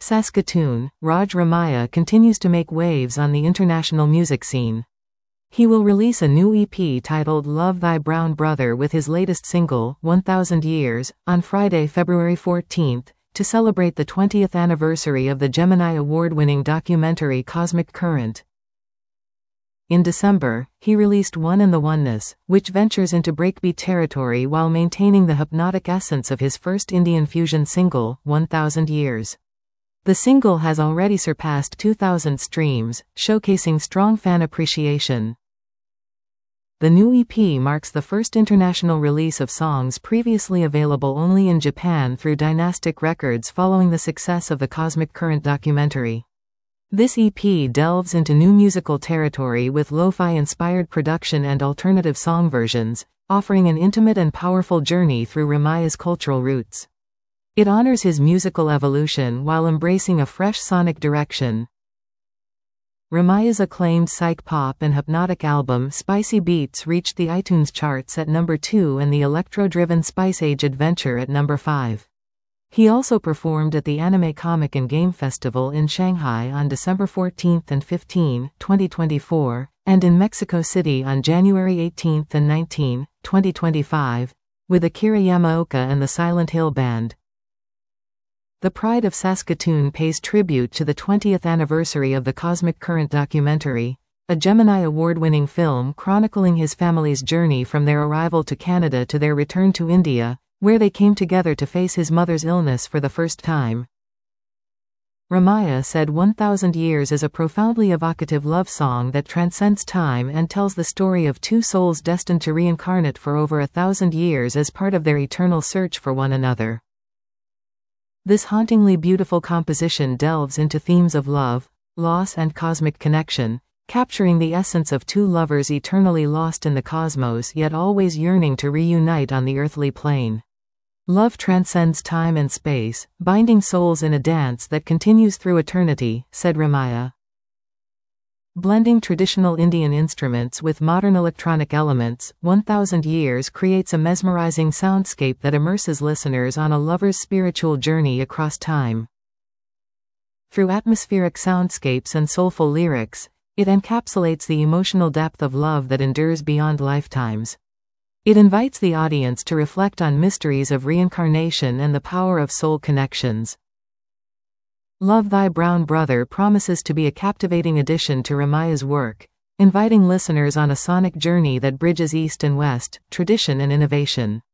Saskatoon, Raj Ramaiah continues to make waves on the international music scene. He will release a new EP titled Love Thy Brown Brother with his latest single, 1000 Years, on Friday, February 14, to celebrate the 20th anniversary of the Gemini Award-winning documentary Cosmic Current. In December, he released One in the Oneness, which ventures into breakbeat territory while maintaining the hypnotic essence of his first Indian fusion single, 1000 Years. The single has already surpassed 2,000 streams, showcasing strong fan appreciation. The new EP marks the first international release of songs previously available only in Japan through Dynastic Records following the success of the Cosmic Current documentary. This EP delves into new musical territory with lo-fi inspired production and alternative song versions, offering an intimate and powerful journey through Ramaiah's cultural roots. It honors his musical evolution while embracing a fresh sonic direction. Ramaiah's acclaimed psych pop and hypnotic album Spicy Beats reached the iTunes charts at number 2 and the electro-driven Spice Age Adventure at number 5. He also performed at the Anime Comic and Game Festival in Shanghai on December 14 and 15, 2024, and in Mexico City on January 18 and 19, 2025, with Akira Yamaoka and the Silent Hill Band. The Pride of Saskatoon pays tribute to the 20th anniversary of the Cosmic Current documentary, a Gemini Award-winning film chronicling his family's journey from their arrival to Canada to their return to India, where they came together to face his mother's illness for the first time. Ramaiah said 1000 Years is a profoundly evocative love song that transcends time and tells the story of two souls destined to reincarnate for over 1,000 years as part of their eternal search for one another. This hauntingly beautiful composition delves into themes of love, loss and cosmic connection, capturing the essence of two lovers eternally lost in the cosmos yet always yearning to reunite on the earthly plane. Love transcends time and space, binding souls in a dance that continues through eternity, said Ramaiah. Blending traditional Indian instruments with modern electronic elements, 1000 Years creates a mesmerizing soundscape that immerses listeners on a lover's spiritual journey across time. Through atmospheric soundscapes and soulful lyrics, it encapsulates the emotional depth of love that endures beyond lifetimes. It invites the audience to reflect on mysteries of reincarnation and the power of soul connections. Love Thy Brown Brother promises to be a captivating addition to Ramaiah's work, inviting listeners on a sonic journey that bridges East and West, tradition and innovation.